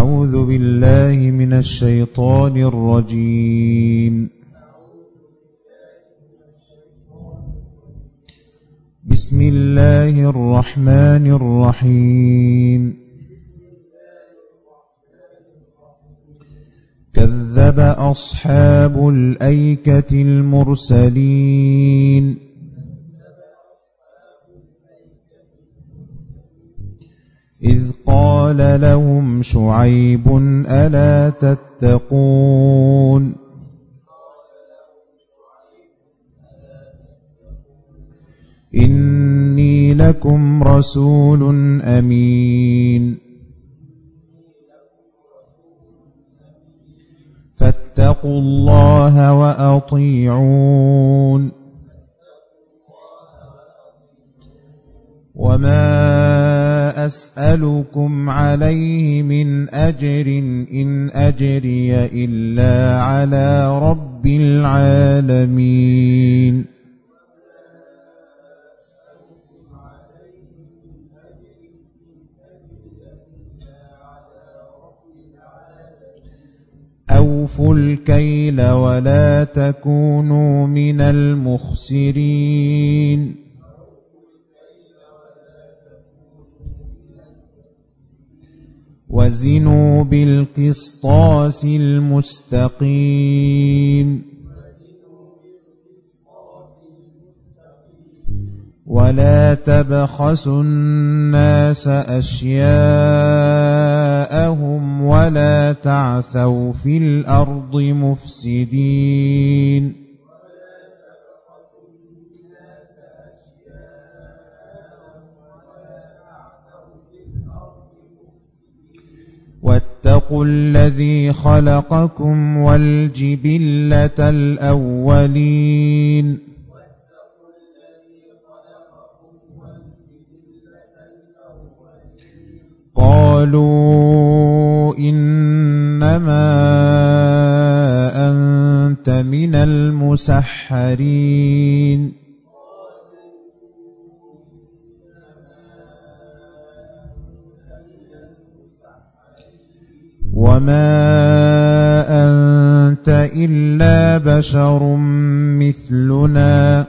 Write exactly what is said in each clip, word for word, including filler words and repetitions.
أعوذ بالله من الشيطان الرجيم. بسم الله الرحمن الرحيم. كذب أصحاب الأيكة المرسلين إذ قال لهم شعيب ألا تتقون إني لكم رسول أمين فاتقوا الله وأطيعون وما أسألكم عليه من أجر إن أجري إلا على رب العالمين أوفوا الكيل ولا تكونوا من المخسرين وزنوا بالقسطاس المستقيم ولا تبخسوا الناس أشياءهم ولا تعثوا في الأرض مفسدين واتقوا الذي خلقكم والجبلة الأولين قالوا إنما أنت من المسحرين وما أنت إلا بشر مثلنا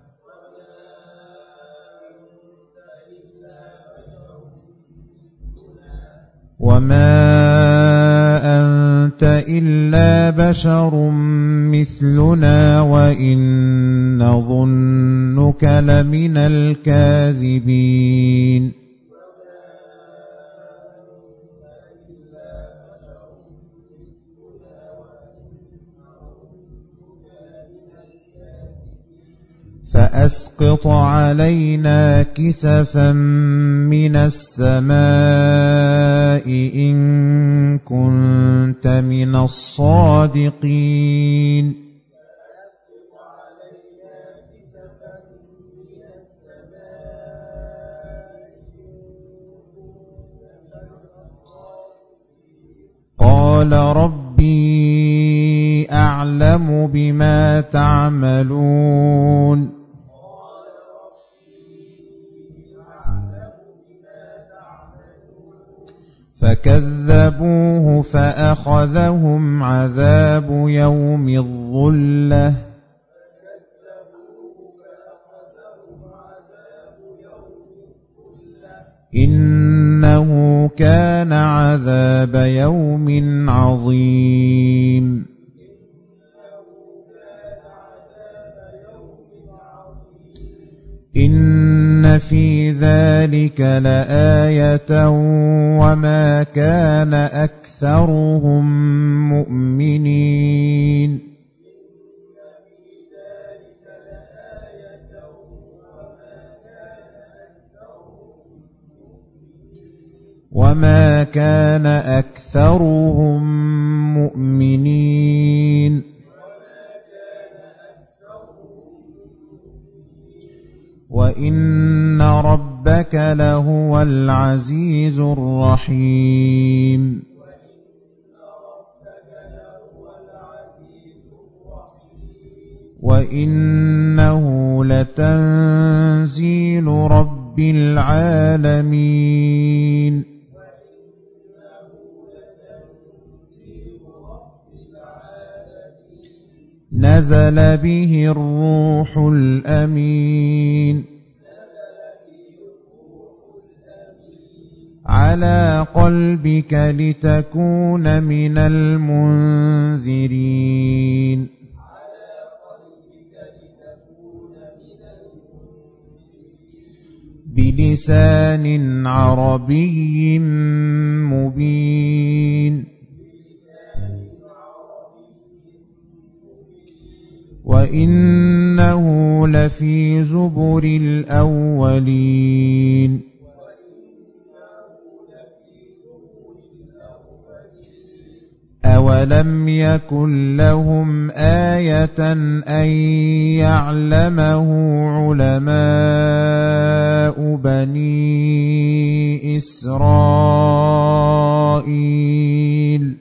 وما أنت إلا بشر مثلنا وإن نظنك لمن الكاذبين فأسقط علينا كسفا من السماء إن كنت من الصادقين قال ربي أعلم بما تعملون فكذبوه فأخذهم عذاب يوم الظلة إنه كان عذاب يوم عظيم إن في ذلك لآية وما كان أكثرهم مؤمنين وما كان أكثرهم مؤمنين وإن ربك لهو العزيز الرحيم وإنه لتنزيل رب العالمين نزل به الروح الأمين على قلبك لتكون من المنذرين بلسان عربي مبين وإنه لفي زبر الأولين أولم يكن لهم آية أن يعلمه علماء بني إسرائيل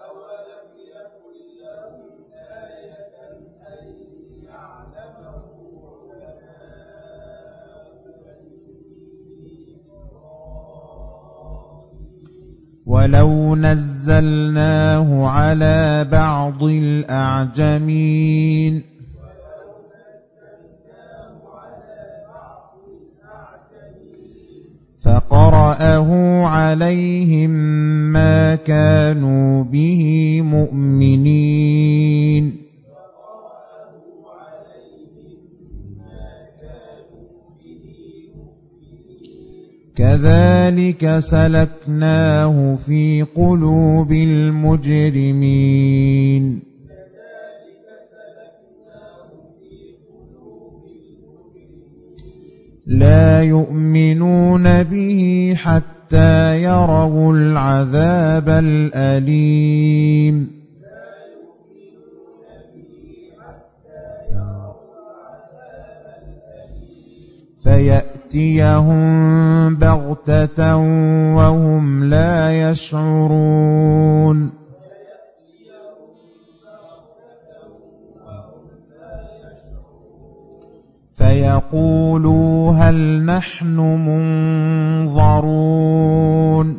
ولو نزلناه على بعض الأعجمين فقرأه عليهم ما كانوا به مؤمنين كذلك سلكناه في قلوب المجرمين لا يؤمنون به حتى يروا العذاب الأليم فيأتيهم بغتة وهم لا يشعرون فيقولوا هل نحن منظرون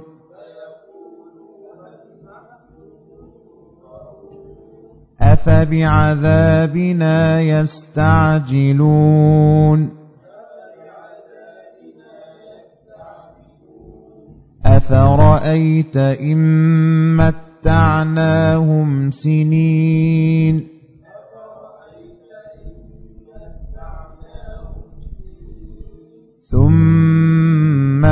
أفبعذابنا يستعجلون أفرأيت إن متعناهم سنين ثم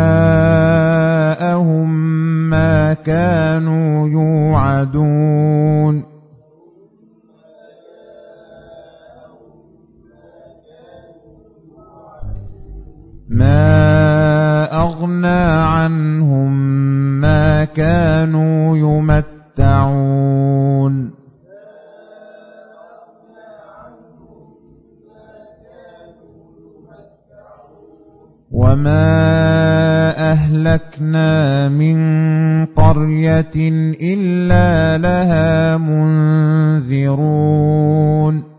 جاءهم ما كانوا يوعدون ما أغنى عنهم ما كانوا يمتعون وما أهلكنا من قرية إلا لها منذرون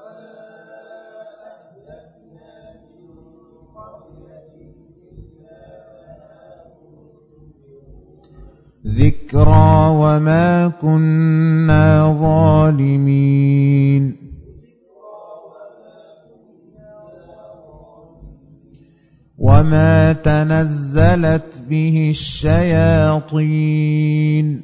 ذكرى وما كنا ظالمين وما تنزلت به الشياطين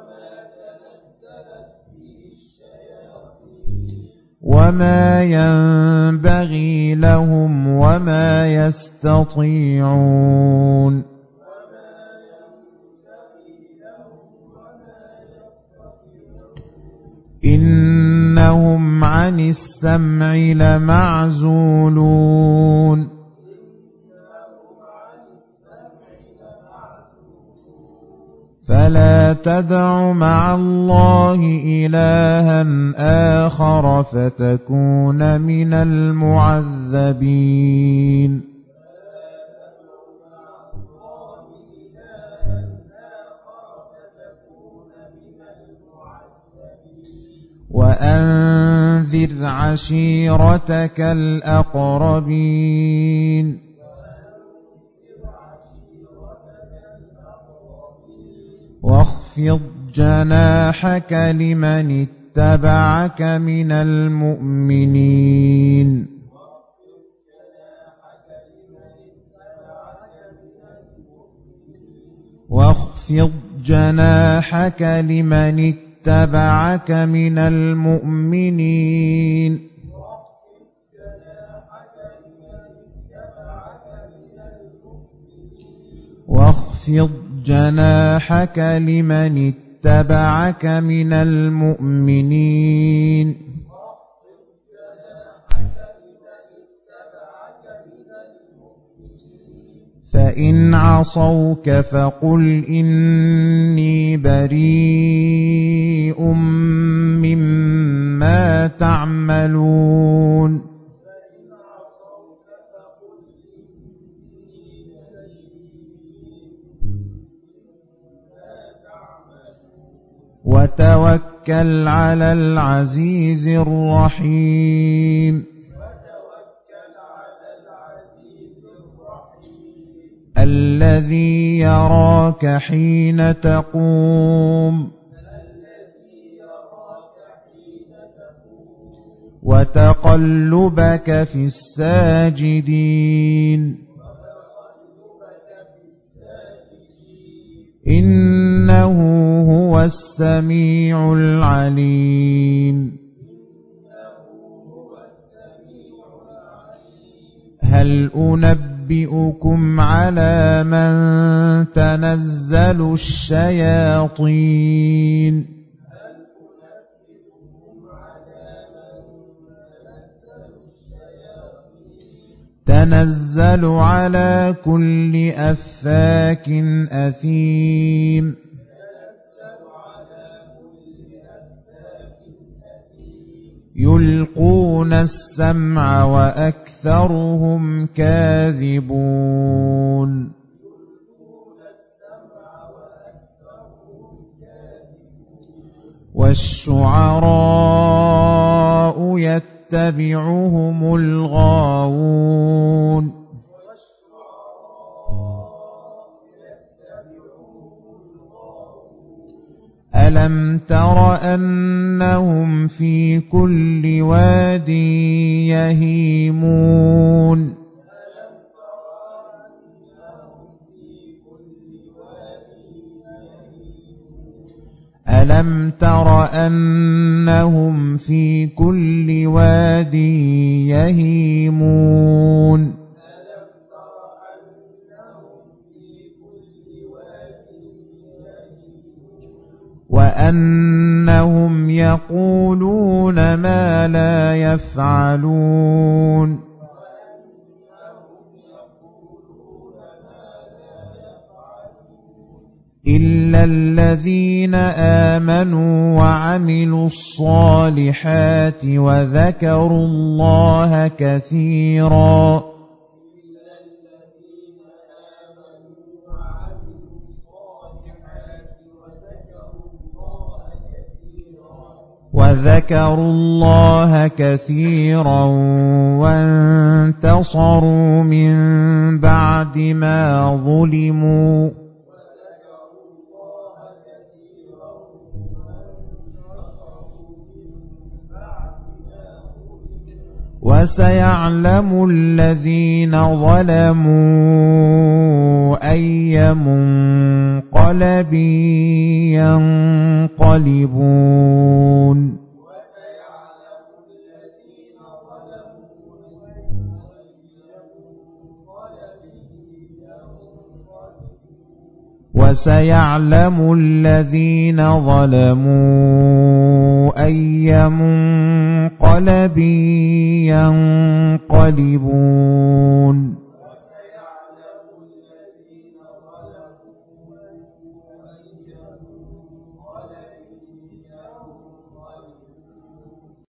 وما ينبغي لهم وما يستطيعون إنهم عن السمع لمعزولون فلا تدع مع الله إلها آخر فتكون من المعذبين وأنذر عشيرتك الأقربين واخفض جناحك لمن اتبعك من المؤمنين واخفض جناحك لمن اتبعك من المؤمنين واخفض جناحك لمن اتبعك من المؤمنين فإن عصوك فقل إني بريء مما تعملون وتوكل على العزيز الرحيم الذي يراك حين تقوم وتقلبك في الساجدين إنه هو السميع العليم هل أنبئكم على من تنزل الشياطين تنزل على كل أفاك أثيم يلقون السمع وأكثرهم كاذبون والشعراء يتبعهم الغاوون ألم تر أنهم في كل واد يهيمون ألم تر أنهم في كل واد يهيمون وأنهم يقولون ما لا يفعلون إلا الذين آمنوا وعملوا الصالحات وذكروا الله كثيرا وذكروا الله كثيرا وانتصروا من بعد ما ظلموا وسيعلم الذين ظلموا أي منقلب ينقلبون وسيعلم الذين ظلموا أي منقلب ينقلبون